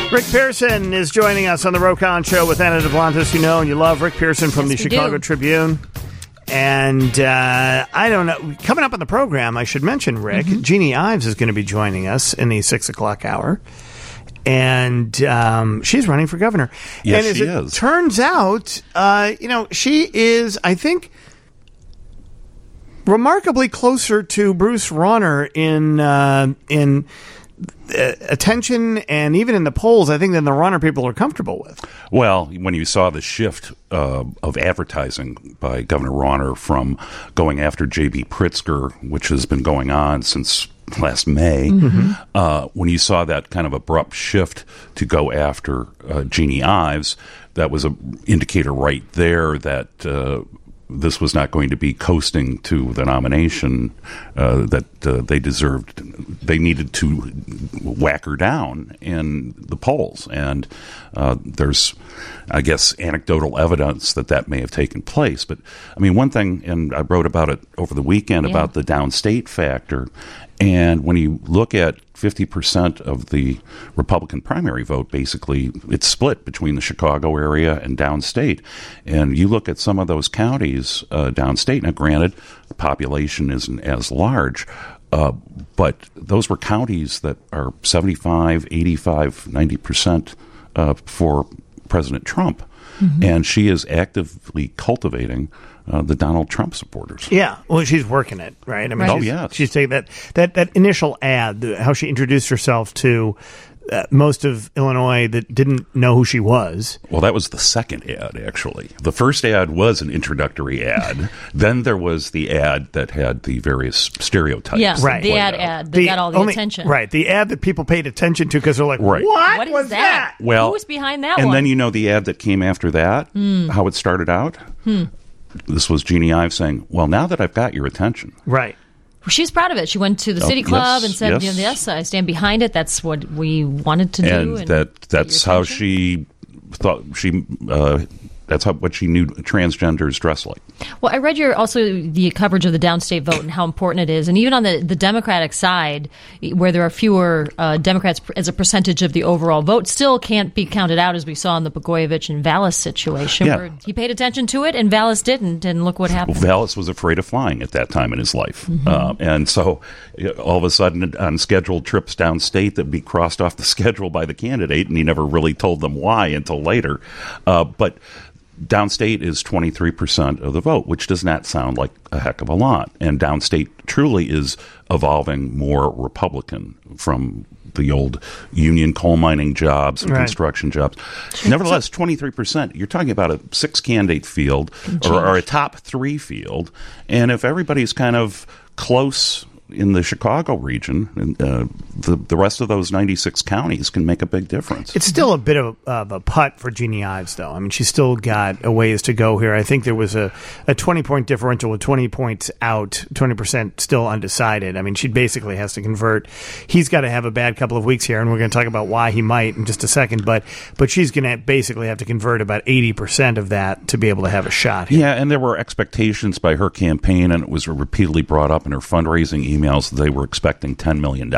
Rick Pearson is joining us on the Rokon Show with Anna Duplantis. You know and you love Rick Pearson from the Chicago Tribune. And I don't know. Coming up on the program, I should mention, Rick, Jeannie Ives is going to be joining us in the 6 o'clock hour. And she's running for governor. Yes, and she is. It turns out, she is, I think, remarkably closer to Bruce Rauner in attention and even in the polls, I think, than the Rauner people are comfortable with. Well, when you saw the shift of advertising by Governor Rauner from going after J.B. Pritzker, which has been going on since last May, when you saw that kind of abrupt shift to go after Jeannie Ives, that was an indicator right there that this was not going to be coasting to the nomination that they deserved. They needed to whack her down in the polls. And there's, I guess, anecdotal evidence that may have taken place. But, I mean, one thing, and I wrote about it over the weekend, about the downstate factor. And when you look at 50% of the Republican primary vote, basically, it's split between the Chicago area and downstate. And you look at some of those counties downstate. Now, granted, the population isn't as large, but those were counties that are 75, 85, 90% for President Trump. And she is actively cultivating the Donald Trump supporters. Yeah, well, she's working it, right? I mean, she's taking that initial ad, how she introduced herself to most of Illinois that didn't know who she was. Well, that was the second ad, actually. The first ad was an introductory ad. Then there was the ad that had the various stereotypes. Yeah, right. The ad that got all the attention. Right, the ad that people paid attention to because they're like, what was that? Well, who was behind that one? And then you know the ad that came after that, how it started out? This was Jeannie Ives saying, well, now that I've got your attention. Right. She's proud of it. She went to the City Club and said, yes, I stand behind it. That's what we wanted to do. And that's how she thought that's what she knew transgenders dress like. Well, I read the coverage of the downstate vote and how important it is. And even on the Democratic side, where there are fewer Democrats as a percentage of the overall vote, still can't be counted out, as we saw in the Blagojevich and Vallis situation, where he paid attention to it and Vallis didn't, and look what happened. Well, Vallis was afraid of flying at that time in his life. And so all of a sudden, on scheduled trips downstate that would be crossed off the schedule by the candidate, and he never really told them why until later. But downstate is 23% of the vote, which does not sound like a heck of a lot. And downstate truly is evolving more Republican from the old union coal mining jobs and construction jobs. Nevertheless, 23%, you're talking about a 6-candidate field or a top 3 field. And if everybody's kind of close in the Chicago region, the rest of those 96 counties can make a big difference. It's still a bit of a putt for Jeannie Ives, though. I mean, she's still got a ways to go here. I think there was a 20-point differential with 20 points out, 20% still undecided. I mean, she basically has to convert. He's got to have a bad couple of weeks here, and we're going to talk about why he might in just a second. But she's going to basically have to convert about 80% of that to be able to have a shot here. Yeah, and there were expectations by her campaign, and it was repeatedly brought up in her fundraising emails that they were expecting $10 million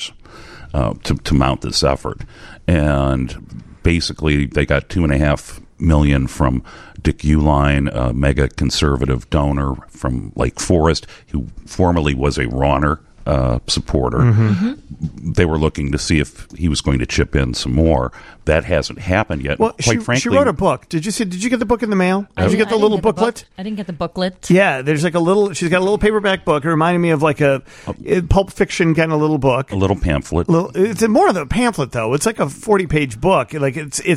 to mount this effort. And basically, they got $2.5 million from Dick Uihlein, a mega conservative donor from Lake Forest, who formerly was a Rauner supporter. They were looking to see if he was going to chip in some more. That hasn't happened yet. Well, quite frankly, she wrote a book. Did you get the book in the mail? Did you get the little booklet? I didn't get the booklet. Yeah, there's like she's got a little paperback book. It reminded me of like a Pulp Fiction kind of little book. A little pamphlet. It's more of a pamphlet though. It's like a 40-page book. Like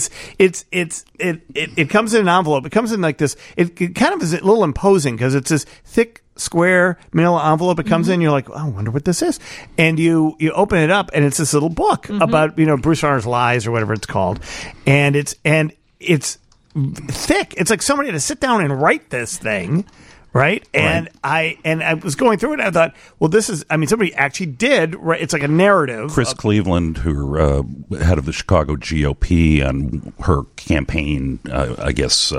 it comes in an envelope. It comes in like this. It kind of is a little imposing because it's this thick, square manila envelope. It comes in, you're like, oh, I wonder what this is. And you open it up, and it's this little book about Bruce Rauner's lies or whatever it's called, and it's thick. It's like somebody had to sit down and write this thing. Right. And I was going through it and I thought, well, somebody actually did. Right. It's like a narrative. Chris Cleveland, who head of the Chicago GOP, and her campaign,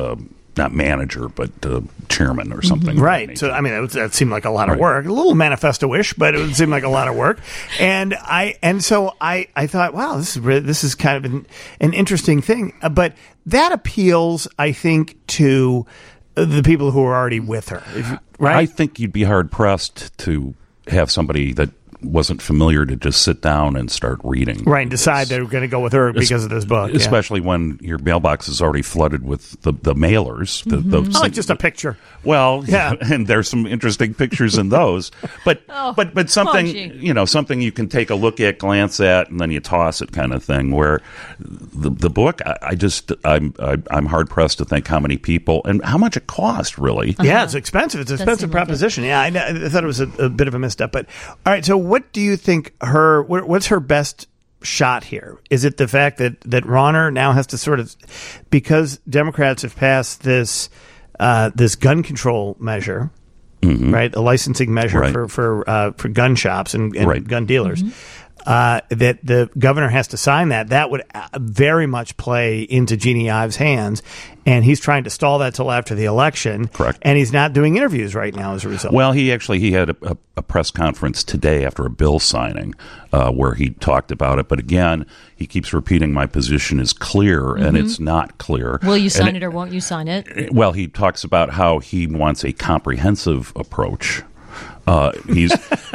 not manager, but chairman or something. Right. So, I mean, that seemed like a lot of work. A little manifesto-ish, but it would seem like a lot of work. So I thought, wow, this is kind of an interesting thing. But that appeals, I think, to the people who are already with her. Right. I think you'd be hard-pressed to have somebody that wasn't familiar to just sit down and start reading. Right, and decide they're going to go with her because of this book. Especially when your mailbox is already flooded with the mailers. I like just a picture. Well, yeah, and there's some interesting pictures in those. But something, something you can take a look at, glance at, and then you toss it kind of thing, where the book, I'm hard-pressed to think how many people and how much it cost, really. Yeah, it's expensive. It's an expensive proposition. Yeah, I thought it was a bit of a misstep. But, all right, so what do you think what's her best shot here? Is it the fact that Rauner now has to sort of, because Democrats have passed this gun control measure, right, a licensing measure for gun shops and gun dealers, that the governor has to sign that would very much play into Jeanne Ives' hands, and he's trying to stall that till after the election. Correct. And he's not doing interviews right now as a result. Well, he had a press conference today after a bill signing where he talked about it. But again, he keeps repeating my position is clear, and it's not clear. Will you sign it or won't you sign it? Well, he talks about how he wants a comprehensive approach. He's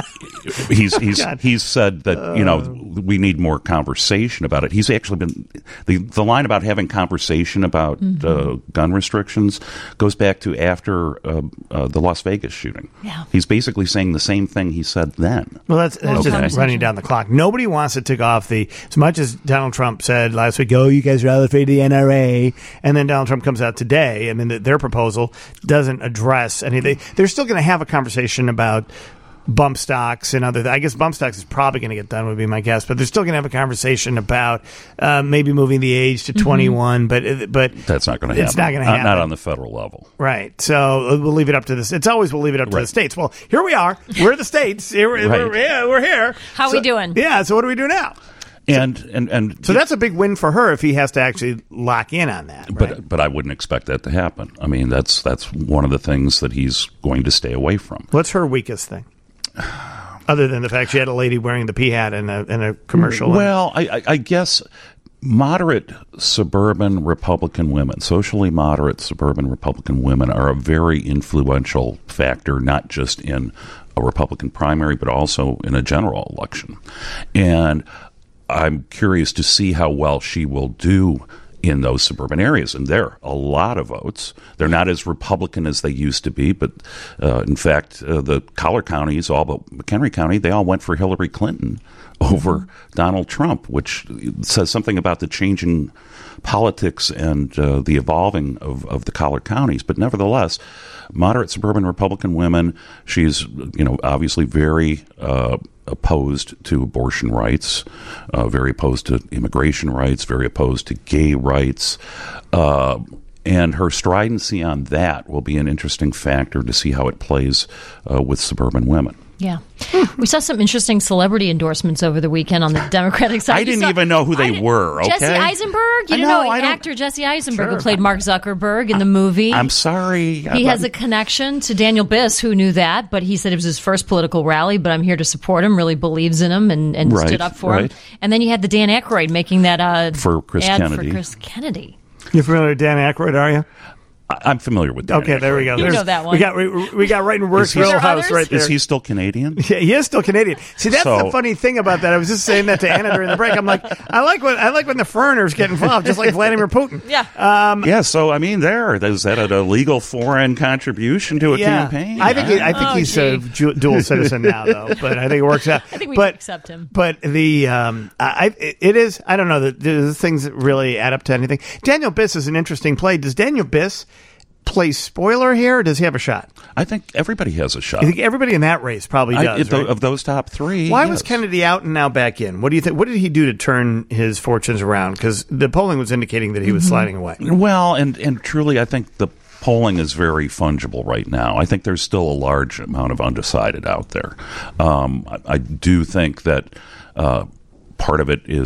said that we need more conversation about it. He's actually been the line about having conversation about gun restrictions goes back to after the Las Vegas shooting. Yeah. He's basically saying the same thing he said then. Well, that's just running down the clock. Nobody wants to take off as much as Donald Trump said last week, you guys are all afraid of the NRA, and then Donald Trump comes out today, and then their proposal doesn't address anything. They're still going to have a conversation about bump stocks and I guess bump stocks is probably going to get done, would be my guess, but they're still going to have a conversation about maybe moving the age to 21, but that's not going to happen. It's not going to happen. Not on the federal level. Right. So we'll leave it up to this. It's always we'll leave it up to the states. Well, here we are. We're the states. We're here. How are we doing? Yeah. So what do we do now? And so that's a big win for her if he has to actually lock in on that. Right? But I wouldn't expect that to happen. I mean, that's one of the things that he's going to stay away from. What's her weakest thing? Other than the fact she had a lady wearing the pea hat in a commercial. Well, I guess moderate suburban Republican women, socially moderate suburban Republican women, are a very influential factor, not just in a Republican primary, but also in a general election. And I'm curious to see how well she will do in those suburban areas. And there are a lot of votes. They're not as Republican as they used to be, but in fact, the collar counties, all but McHenry County, they all went for Hillary Clinton over Donald Trump, which says something about the changing politics and the evolving of the collar counties. But nevertheless, moderate suburban Republican women, she's obviously very opposed to abortion rights, very opposed to immigration rights, very opposed to gay rights. And her stridency on that will be an interesting factor to see how it plays with suburban women. Yeah. We saw some interesting celebrity endorsements over the weekend on the Democratic side. I didn't even know who they were, okay? Jesse Eisenberg? You didn't know actor Jesse Eisenberg, who played Mark Zuckerberg in the movie. I'm sorry. He has a connection to Daniel Biss, who knew that, but he said it was his first political rally, but I'm here to support him, really believes in him, and stood up for him. And then you had the Dan Aykroyd making that ad for Chris Kennedy. You're familiar with Dan Aykroyd, are you? I'm familiar with that. Okay, there we go. You know that one. We got right in Work's Real House right there. Is he still Canadian? Yeah, he is still Canadian. See, that's the funny thing about that. I was just saying that to Anna during the break. I'm like, I like when the foreigners get involved, just like Vladimir Putin. Yeah. So I mean, is that an illegal foreign contribution to a campaign? I think he's a dual citizen now, though. But I think it works out. I think we can accept him. But it is. I don't know. There's things that really add up to anything. Daniel Biss is an interesting play. Does Daniel Biss play spoiler here, or does he have a shot? I think everybody has a shot. You think everybody in that race probably does, right? Of those top three. Why was Kennedy out and now back in? What do you think? What did he do to turn his fortunes around? Because the polling was indicating that he was sliding away. Well, and truly, I think the polling is very fungible right now. I think there's still a large amount of undecided out there. I do think that part of it is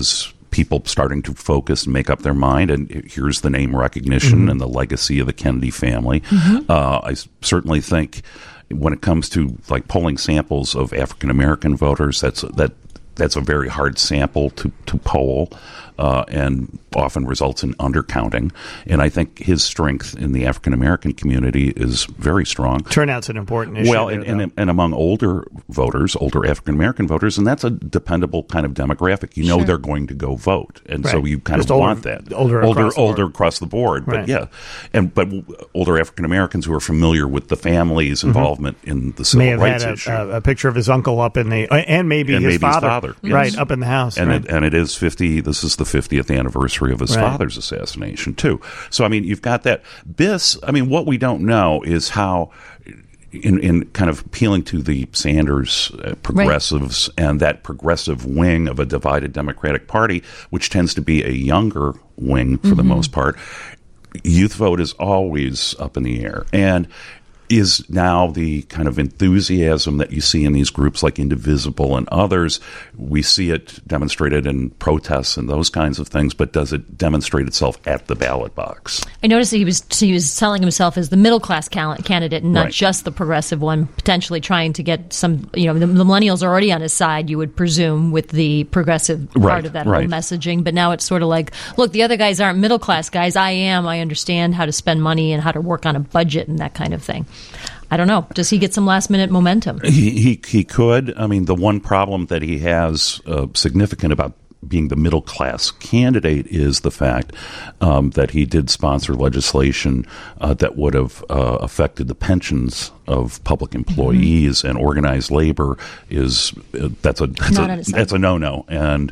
people starting to focus and make up their mind, and here's the name recognition and the legacy of the Kennedy family. I certainly think when it comes to like polling samples of African American voters, that's a very hard sample to poll, and often results in undercounting. And I think his strength in the African American community is very strong. Turnout's an important issue. Well, and among older voters, older African American voters, and that's a dependable kind of demographic. You know they're going to go vote, and so you kind of want that older across the board. Right. But but older African Americans who are familiar with the family's involvement in the civil rights issue. A picture of his uncle up in the and maybe his father, yes. right, up in the house, and right. it is 50. This is the 50th anniversary of his father's assassination too. So I mean, you've got that. What we don't know is how, in kind of appealing to the Sanders progressives and that progressive wing of a divided Democratic Party, which tends to be a younger wing for the most part, youth vote is always up in the air. And is now the kind of enthusiasm that you see in these groups like Indivisible and others. We see it demonstrated in protests and those kinds of things, but does it demonstrate itself at the ballot box? I noticed that he was selling himself as the middle class candidate and not just the progressive one, potentially trying to get some, the millennials are already on his side, you would presume, with the progressive part of that whole messaging. But now it's sort of like, look, the other guys aren't middle class guys. I understand how to spend money and how to work on a budget and that kind of thing. I don't know. Does he get some last-minute momentum? He could. I mean, the one problem that he has significant about being the middle-class candidate is the fact that he did sponsor legislation that would have affected the pensions of public employees, and organized labor that's a no-no, and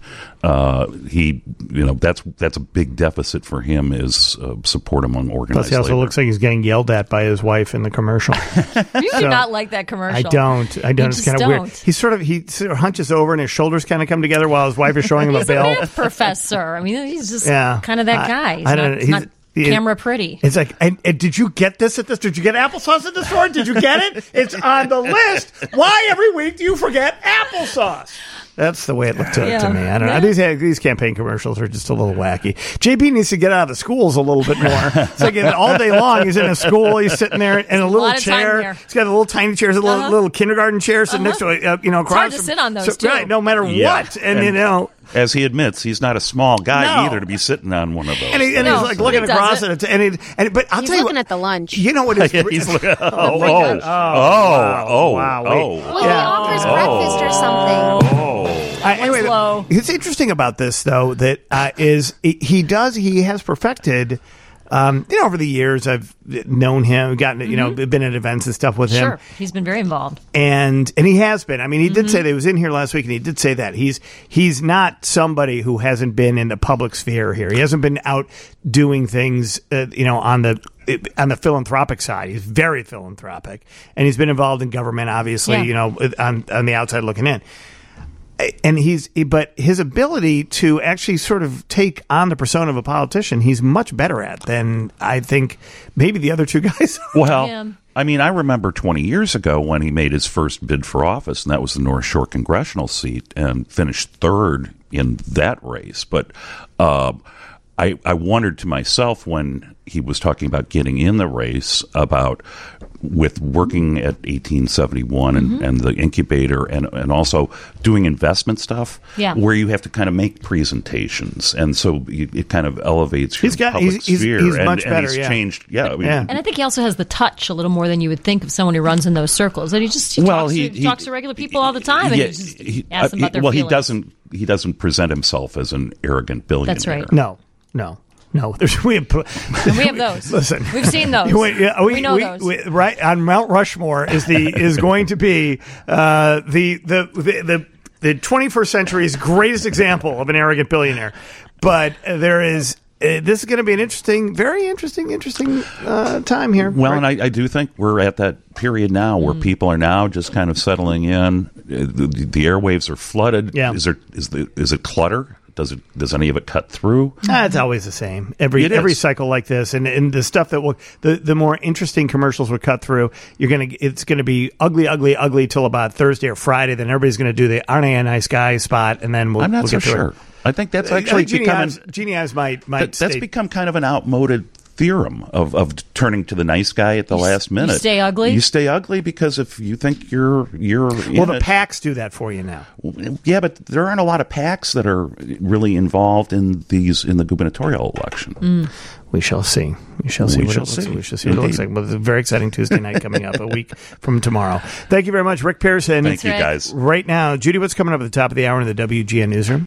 that's a big deficit for him is support among organized labor. Plus, he also looks like he's getting yelled at by his wife in the commercial. You do not like that commercial. I don't. It's kind of weird. He sort of hunches over and his shoulders kind of come together while his wife is showing him a bill. He's a math professor. I mean, he's just kind of that guy. He's not camera pretty. It's like, and did you get this at this? Did you get applesauce at the store? Did you get it? It's on the list. Why every week do you forget applesauce? That's the way it looked to me. I don't know. These campaign commercials are just a little wacky. JB needs to get out of the schools a little bit more. It's like all day long he's in a school. He's sitting there in a little chair. He's got a little tiny chairs, a little kindergarten chair sitting next to it. It's hard to sit on those too. Right, no matter what. And as he admits, he's not a small guy either to be sitting on one of those. And he's like looking across at it. But I'll tell you, looking at the lunch. You know what? He's looking. Wow. Well, he offers breakfast or something. Anyway, what's interesting about this, though, that he has perfected. Over the years, I've known him, been at events and stuff with him. Sure, he's been very involved, and he has been. I mean, he did say that he was in here last week, and he did say that he's not somebody who hasn't been in the public sphere here. He hasn't been out doing things, on the philanthropic side. He's very philanthropic, and he's been involved in government, obviously. On the outside looking in. And but his ability to actually sort of take on the persona of a politician, he's much better at than I think maybe the other two guys. Well, I mean, I remember 20 years ago when he made his first bid for office, and that was the North Shore congressional seat, and finished third in that race. But I wondered to myself when he was talking about getting in the race about with working at 1871 and the incubator and also doing investment stuff where you have to kind of make presentations, and so it kind of elevates your public sphere. He's much better. He's changed. And I think he also has the touch a little more than you would think of someone who runs in those circles. And he talks to regular people all the time, and he asks them about their feelings. He doesn't present himself as an arrogant billionaire. That's right. No. We have those. Listen, we've seen those. We know those. Right on Mount Rushmore is going to be the 21st century's greatest example of an arrogant billionaire. But there is. This is going to be an very interesting time here. Well, and I do think we're at that period now where people are now just kind of settling in. The airwaves are flooded. Yeah. Is it clutter? Does any of it cut through? It's always the same. Every cycle like this, and the stuff that will the more interesting commercials will cut through. It's gonna be ugly till about Thursday or Friday. Then everybody's gonna do the "Aren't I a nice guy" spot, and then I'm not we'll so get through sure. it. I think that's actually Jeannie Ives might. That's become kind of an outmoded theorem of turning to the nice guy at the last minute. You stay ugly? You stay ugly because if you think you're the PACs do that for you now. Yeah, but there aren't a lot of PACs that are really involved in the gubernatorial election. We shall see. We shall see what it looks like. Well, it's a very exciting Tuesday night coming up, a week from tomorrow. Thank you very much, Rick Pearson. Thank you, guys. Right now, Judy, what's coming up at the top of the hour in the WGN Newsroom?